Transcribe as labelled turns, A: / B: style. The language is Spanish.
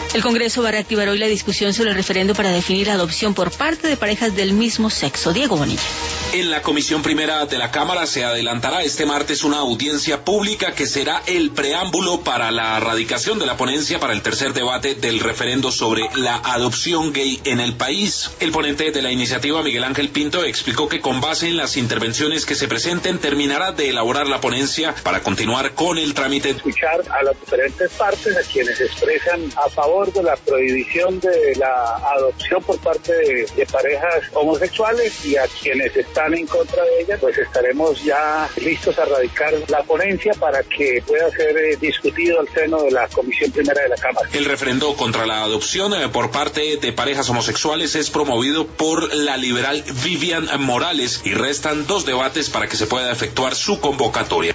A: El Congreso va a reactivar hoy la discusión sobre el referendo para definir la adopción por parte de parejas del mismo sexo. Diego Bonilla.
B: En la Comisión Primera de la Cámara se adelantará este martes una audiencia pública que será el preámbulo para la radicación de la ponencia para el tercer debate del referendo sobre la adopción gay en el país. El ponente de la iniciativa, Miguel Ángel Pinto, explicó que con base en las intervenciones que se presenten terminará de elaborar la ponencia para continuar con el trámite.
C: Escuchar a las diferentes partes, a quienes expresan a favor de la prohibición de la adopción por parte de parejas homosexuales y a quienes están en contra de ella, pues estaremos ya listos a radicar la ponencia para que pueda ser discutido al seno de la Comisión Primera de la Cámara.
B: El referendo contra la adopción por parte de parejas homosexuales es promovido por la liberal Vivian Morales y restan 2 debates para que se pueda efectuar su convocatoria.